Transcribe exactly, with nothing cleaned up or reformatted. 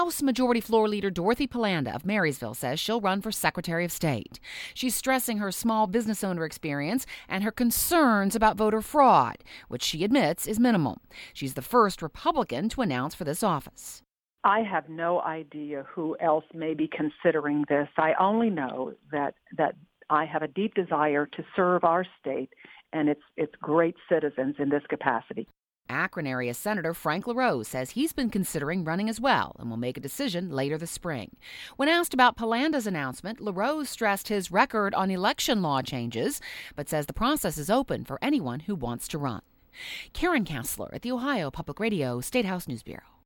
House Majority Floor Leader Dorothy Pallanda of Marysville says she'll run for Secretary of State. She's stressing her small business owner experience and her concerns about voter fraud, which she admits is minimal. She's the first Republican to announce for this office. I have no idea who else may be considering this. I only know that that I have a deep desire to serve our state and its its great citizens in this capacity. Akron area Senator Frank LaRose says he's been considering running as well and will make a decision later this spring. When asked about Pallanda's announcement, LaRose stressed his record on election law changes, but says the process is open for anyone who wants to run. Karen Kassler at the Ohio Public Radio State House News Bureau.